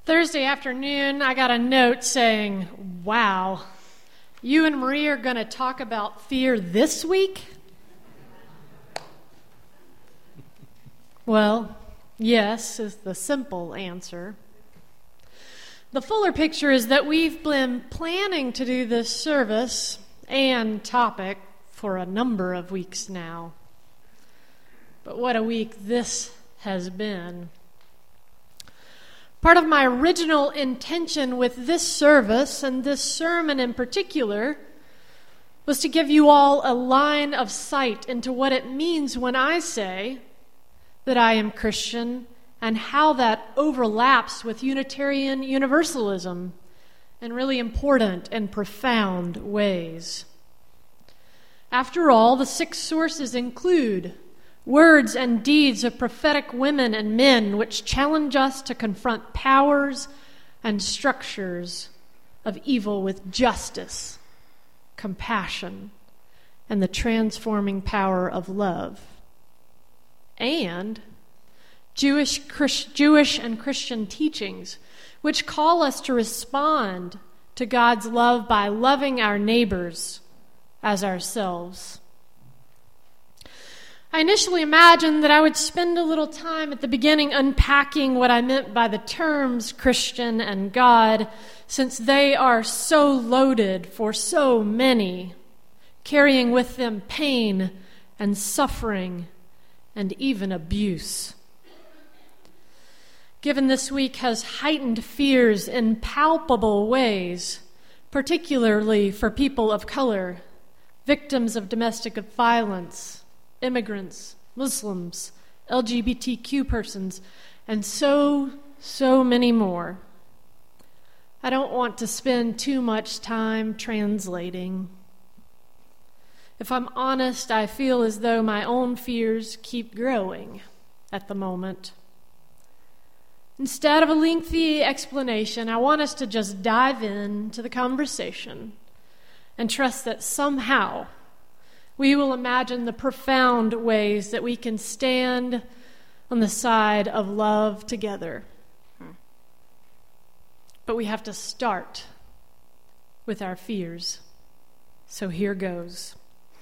Thursday afternoon, I got a note saying, wow, you and Marie are going to talk about fear this week? Well, yes is the simple answer. The fuller picture is that we've been planning to do this service and topic for a number of weeks now. But what a week this has been. Part of my original intention with this service, and this sermon in particular, was to give you all a line of sight into what it means when I say that I am Christian and how that overlaps with Unitarian Universalism in really important and profound ways. After all, the 6 sources include words and deeds of prophetic women and men which challenge us to confront powers and structures of evil with justice, compassion, and the transforming power of love. And Jewish and Christian teachings which call us to respond to God's love by loving our neighbors as ourselves. I initially imagined that I would spend a little time at the beginning unpacking what I meant by the terms Christian and God, since they are so loaded for so many, carrying with them pain and suffering and even abuse. Given this week has heightened fears in palpable ways, particularly for people of color, victims of domestic violence, immigrants, Muslims, LGBTQ persons, and so many more. I don't want to spend too much time translating. If I'm honest, I feel as though my own fears keep growing at the moment. Instead of a lengthy explanation, I want us to just dive into the conversation and trust that somehow we will imagine the profound ways that we can stand on the side of love together. But we have to start with our fears. So here goes.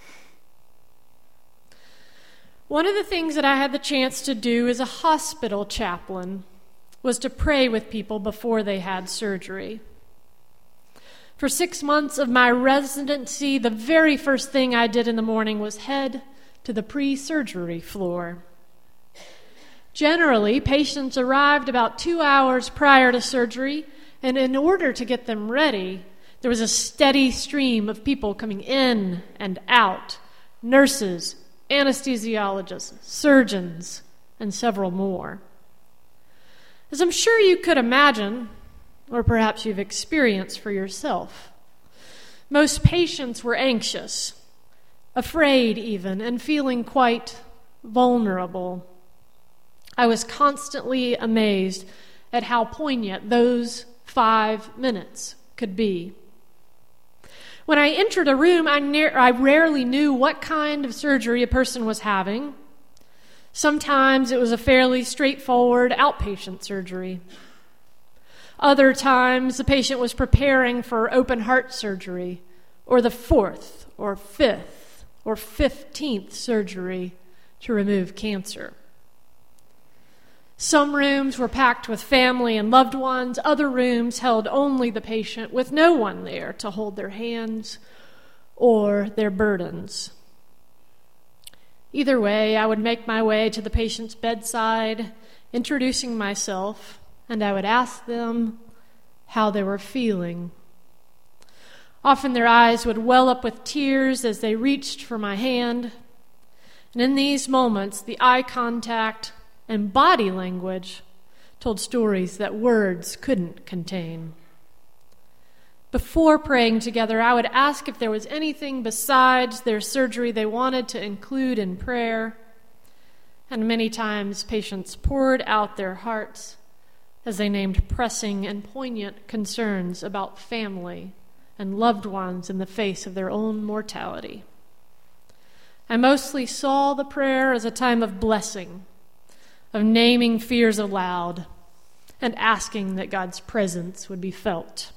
One of the things that I had the chance to do as a hospital chaplain was to pray with people before they had surgery. For 6 months of my residency, the very first thing I did in the morning was head to the pre-surgery floor. Generally, patients arrived about 2 hours prior to surgery, and in order to get them ready, there was a steady stream of people coming in and out, nurses, anesthesiologists, surgeons, and several more. As I'm sure you could imagine, or perhaps you've experienced for yourself, most patients were anxious, afraid even, and feeling quite vulnerable. I was constantly amazed at how poignant those 5 minutes could be. When I entered a room, I rarely knew what kind of surgery a person was having. Sometimes it was a fairly straightforward outpatient surgery. Other times the patient was preparing for open heart surgery, or the 4th or 5th or 15th surgery to remove cancer. Some rooms were packed with family and loved ones. Other rooms held only the patient with no one there to hold their hands or their burdens. Either way, I would make my way to the patient's bedside, introducing myself, and I would ask them how they were feeling. Often their eyes would well up with tears as they reached for my hand, and in these moments, the eye contact and body language told stories that words couldn't contain. Before praying together, I would ask if there was anything besides their surgery they wanted to include in prayer, and many times patients poured out their hearts as they named pressing and poignant concerns about family and loved ones in the face of their own mortality. I mostly saw the prayer as a time of blessing, of naming fears aloud, and asking that God's presence would be felt.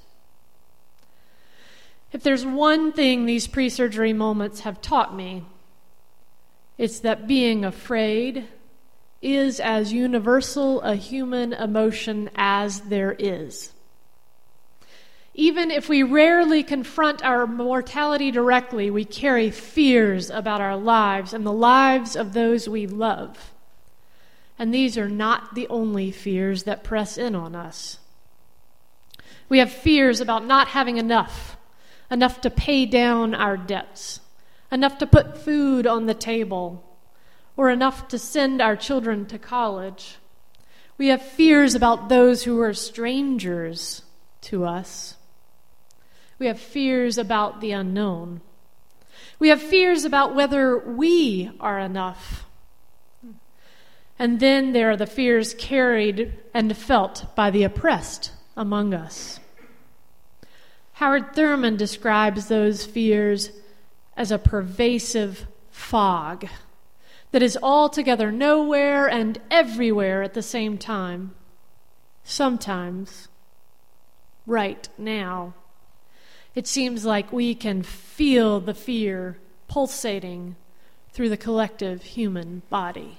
If there's one thing these pre-surgery moments have taught me, it's that being afraid is as universal a human emotion as there is. Even if we rarely confront our mortality directly, we carry fears about our lives and the lives of those we love. And these are not the only fears that press in on us. We have fears about not having enough to pay down our debts, enough to put food on the table, or enough to send our children to college. We have fears about those who are strangers to us. We have fears about the unknown. We have fears about whether we are enough. And then there are the fears carried and felt by the oppressed among us. Howard Thurman describes those fears as a pervasive fog that is altogether nowhere and everywhere at the same time. Sometimes, right now, it seems like we can feel the fear pulsating through the collective human body.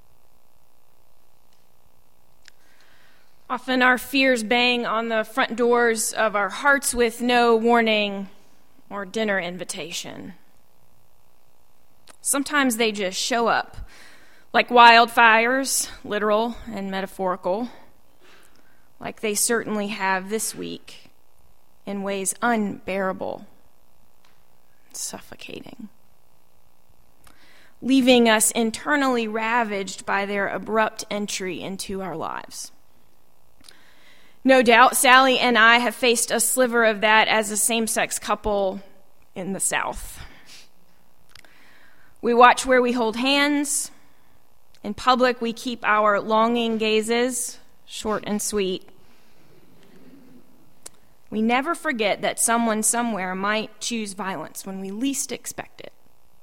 Often our fears bang on the front doors of our hearts with no warning or dinner invitation. Sometimes they just show up like wildfires, literal and metaphorical, like they certainly have this week, in ways unbearable, suffocating, leaving us internally ravaged by their abrupt entry into our lives. No doubt, Sally and I have faced a sliver of that as a same-sex couple in the South. We watch where we hold hands. In public, we keep our longing gazes short and sweet. We never forget that someone somewhere might choose violence when we least expect it.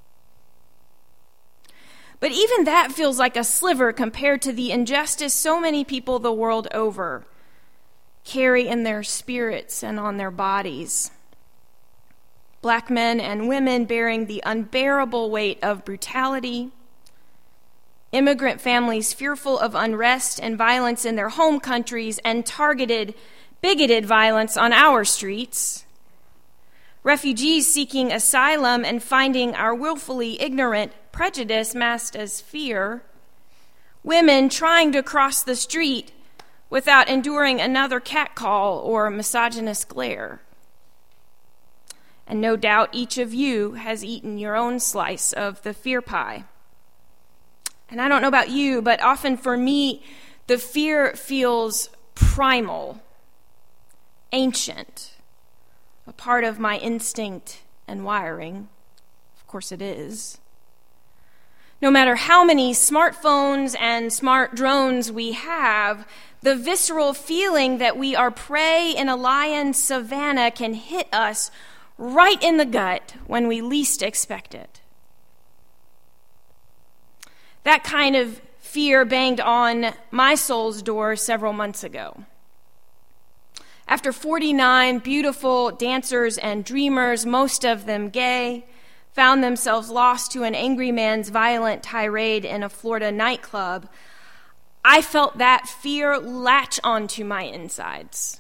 But even that feels like a sliver compared to the injustice so many people the world over carry in their spirits and on their bodies. Black men and women bearing the unbearable weight of brutality, immigrant families fearful of unrest and violence in their home countries and targeted, bigoted violence on our streets, refugees seeking asylum and finding our willfully ignorant prejudice masked as fear, women trying to cross the street without enduring another catcall or misogynist glare. And no doubt each of you has eaten your own slice of the fear pie. And I don't know about you, but often for me, the fear feels primal, ancient, a part of my instinct and wiring. Of course it is. No matter how many smartphones and smart drones we have, the visceral feeling that we are prey in a lion's savannah can hit us right in the gut when we least expect it. That kind of fear banged on my soul's door several months ago. After 49 beautiful dancers and dreamers, most of them gay, found themselves lost to an angry man's violent tirade in a Florida nightclub, I felt that fear latch onto my insides.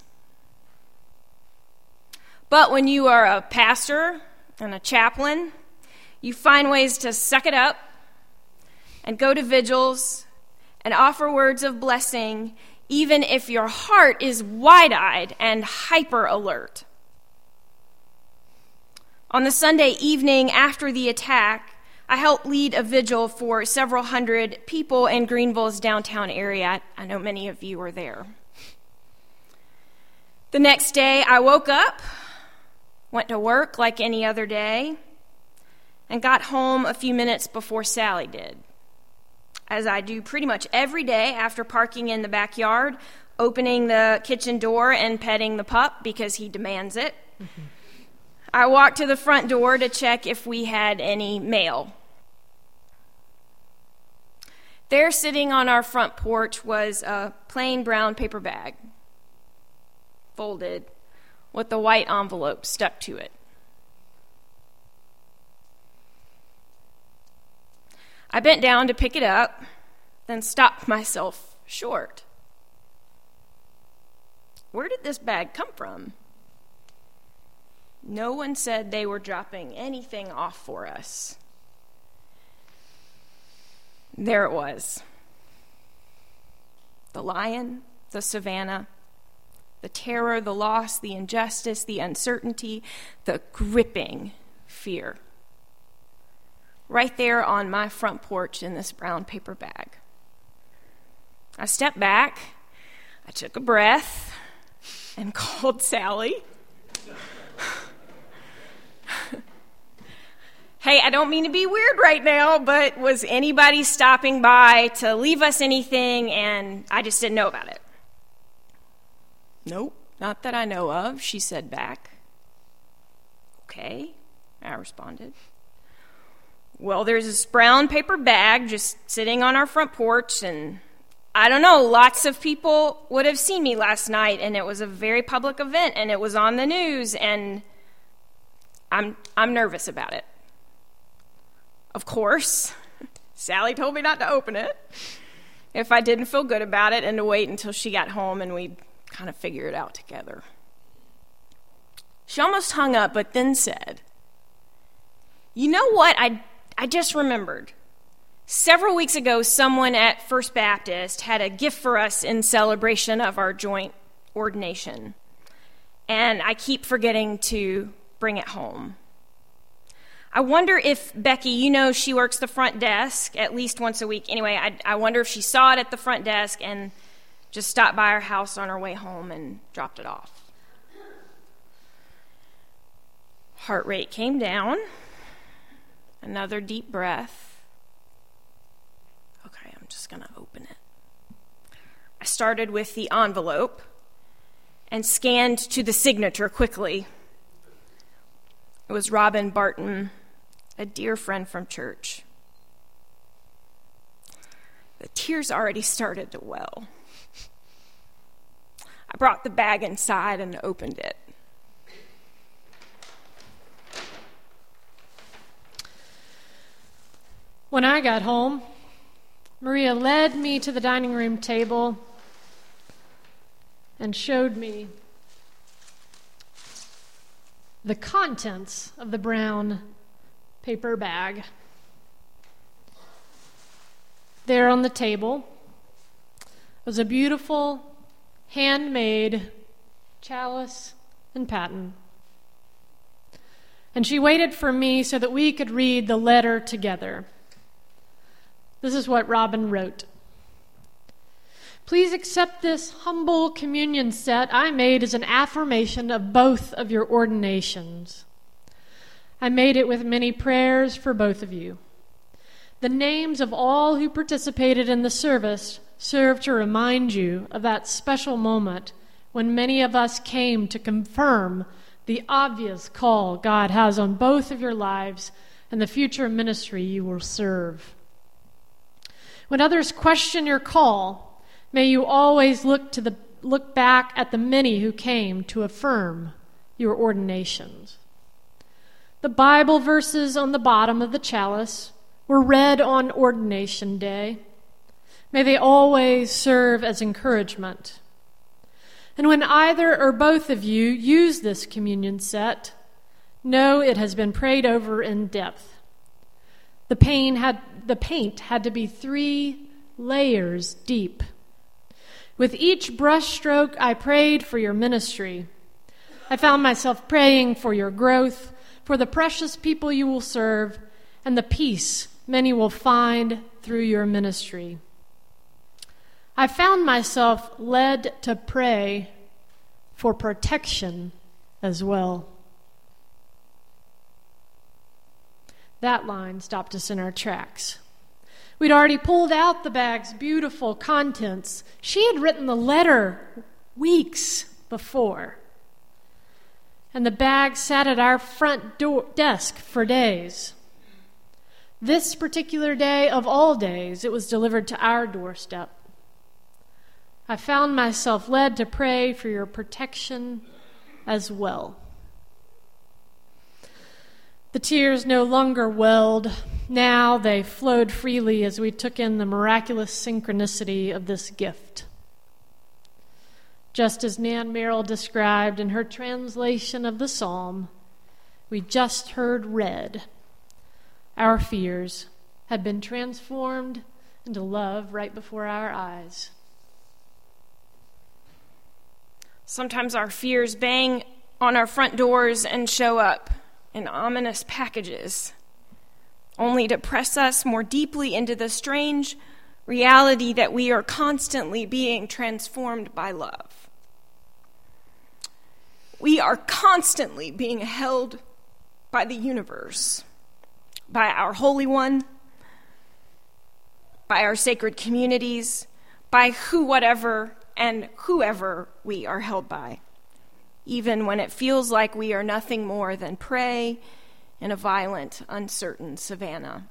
But when you are a pastor and a chaplain, you find ways to suck it up and go to vigils and offer words of blessing, even if your heart is wide-eyed and hyper-alert. On the Sunday evening after the attack, I helped lead a vigil for several hundred people in Greenville's downtown area. I know many of you were there. The next day, I woke up, went to work like any other day, and got home a few minutes before Sally did. As I do pretty much every day after parking in the backyard, opening the kitchen door and petting the pup because he demands it. Mm-hmm. I walked to the front door to check if we had any mail. There, sitting on our front porch, was a plain brown paper bag, folded, with a white envelope stuck to it. I bent down to pick it up, then stopped myself short. Where did this bag come from? No one said they were dropping anything off for us. There it was. The lion, the savannah, the terror, the loss, the injustice, the uncertainty, the gripping fear. Right there on my front porch in this brown paper bag. I stepped back, I took a breath, and called Sally. Hey, I don't mean to be weird right now, but was anybody stopping by to leave us anything, and I just didn't know about it? Nope, not that I know of, she said back. Okay, I responded. Well, there's this brown paper bag just sitting on our front porch, and I don't know, lots of people would have seen me last night, and it was a very public event, and it was on the news, and I'm nervous about it. Of course, Sally told me not to open it if I didn't feel good about it and to wait until she got home and we'd kind of figure it out together. She almost hung up, but then said, "You know what? I just remembered. Several weeks ago, someone at First Baptist had a gift for us in celebration of our joint ordination, and I keep forgetting to bring it home. I wonder if Becky, she works the front desk at least once a week. Anyway, I wonder if she saw it at the front desk and just stopped by our house on her way home and dropped it off." Heart rate came down. Another deep breath. Okay, I'm just going to open it. I started with the envelope and scanned to the signature quickly. It was Robin Barton, a dear friend from church. The tears already started to well. I brought the bag inside and opened it. When I got home, Maria led me to the dining room table and showed me the contents of the brown paper bag. There on the table was a beautiful handmade chalice and paten. And she waited for me so that we could read the letter together. This is what Robin wrote. "Please accept this humble communion set I made as an affirmation of both of your ordinations. I made it with many prayers for both of you. The names of all who participated in the service serve to remind you of that special moment when many of us came to confirm the obvious call God has on both of your lives and the future ministry you will serve. When others question your call, may you always look back at the many who came to affirm your ordinations. The Bible verses on the bottom of the chalice were read on ordination day. May they always serve as encouragement. And when either or both of you use this communion set, know it has been prayed over in depth. The paint had to be 3 layers deep. With each brushstroke, I prayed for your ministry. I found myself praying for your growth, for the precious people you will serve, and the peace many will find through your ministry. I found myself led to pray for protection as well." That line stopped us in our tracks. We'd already pulled out the bag's beautiful contents. She had written the letter weeks before. And the bag sat at our front desk for days. This particular day of all days, it was delivered to our doorstep. I found myself led to pray for your protection as well. The tears no longer welled. Now they flowed freely as we took in the miraculous synchronicity of this gift. Just as Nan Merrill described in her translation of the psalm we just heard read, our fears had been transformed into love right before our eyes. Sometimes our fears bang on our front doors and show up in ominous packages, only to press us more deeply into the strange reality that we are constantly being transformed by love. We are constantly being held by the universe, by our Holy One, by our sacred communities, by whatever and whoever we are held by, even when it feels like we are nothing more than prey in a violent, uncertain savannah.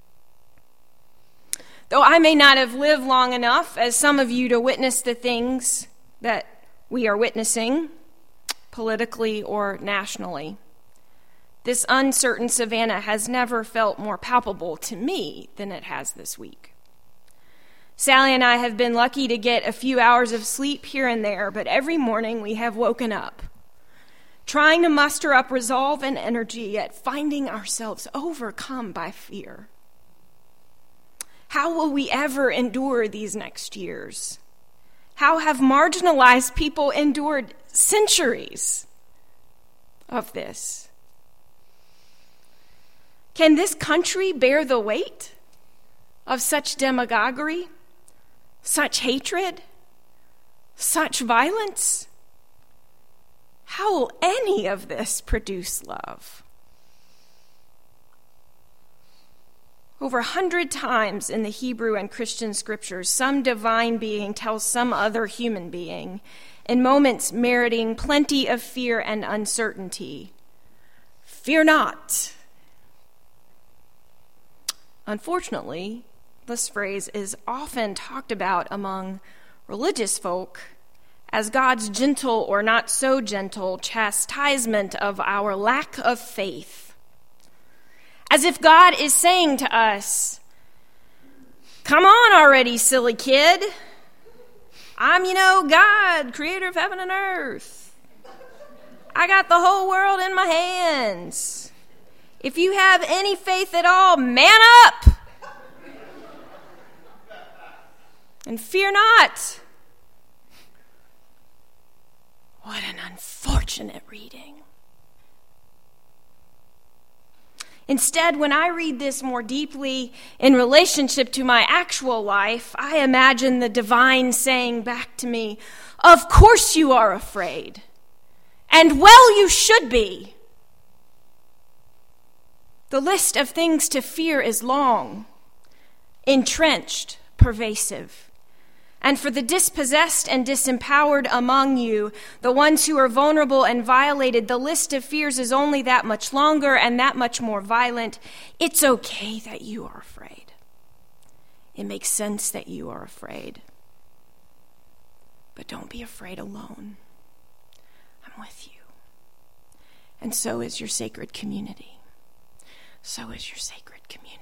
Though I may not have lived long enough as some of you to witness the things that we are witnessing, politically or nationally, this uncertain savannah has never felt more palpable to me than it has this week. Sally and I have been lucky to get a few hours of sleep here and there, but every morning we have woken up, trying to muster up resolve and energy at finding ourselves overcome by fear. How will we ever endure these next years? How have marginalized people endured centuries of this? Can this country bear the weight of such demagoguery, such hatred, such violence? How will any of this produce love? Over 100 times in the Hebrew and Christian scriptures, some divine being tells some other human being, in moments meriting plenty of fear and uncertainty, "Fear not." Unfortunately, this phrase is often talked about among religious folk as God's gentle or not so gentle chastisement of our lack of faith. As if God is saying to us, "Come on already, silly kid. I'm, God, creator of heaven and earth. I got the whole world in my hands. If you have any faith at all, man up and fear not." What an unfortunate reading. Instead, when I read this more deeply in relationship to my actual life, I imagine the divine saying back to me, "Of course you are afraid, and well you should be." The list of things to fear is long, entrenched, pervasive. And for the dispossessed and disempowered among you, the ones who are vulnerable and violated, the list of fears is only that much longer and that much more violent. It's okay that you are afraid. It makes sense that you are afraid. But don't be afraid alone. I'm with you. And so is your sacred community. So is your sacred community.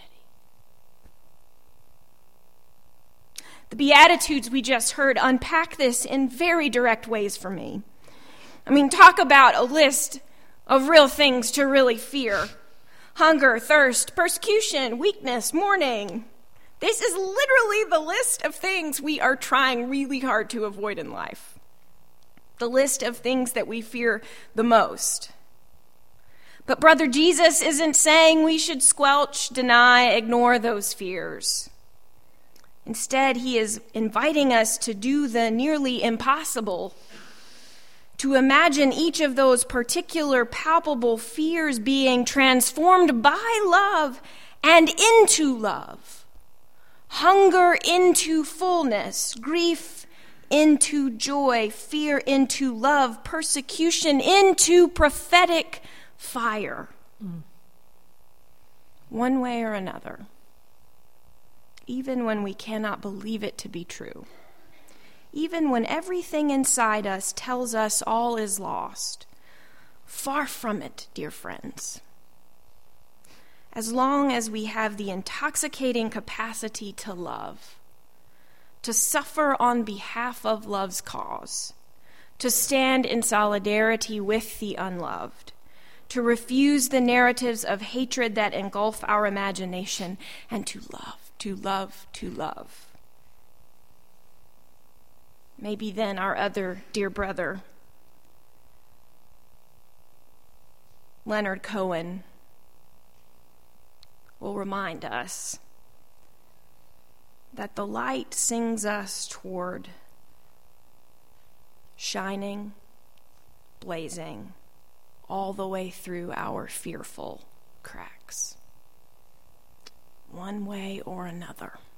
The Beatitudes we just heard unpack this in very direct ways for me. Talk about a list of real things to really fear. Hunger, thirst, persecution, weakness, mourning. This is literally the list of things we are trying really hard to avoid in life. The list of things that we fear the most. But Brother Jesus isn't saying we should squelch, deny, ignore those fears. Instead, he is inviting us to do the nearly impossible, to imagine each of those particular palpable fears being transformed by love and into love. Hunger into fullness, grief into joy, fear into love, persecution into prophetic fire. one way or another, even when we cannot believe it to be true, even when everything inside us tells us all is lost. Far from it, dear friends. As long as we have the intoxicating capacity to love, to suffer on behalf of love's cause, to stand in solidarity with the unloved, to refuse the narratives of hatred that engulf our imagination, and to love, to love, to love. Maybe then our other dear brother, Leonard Cohen, will remind us that the light sings us toward shining, blazing, all the way through our fearful cracks, one way or another.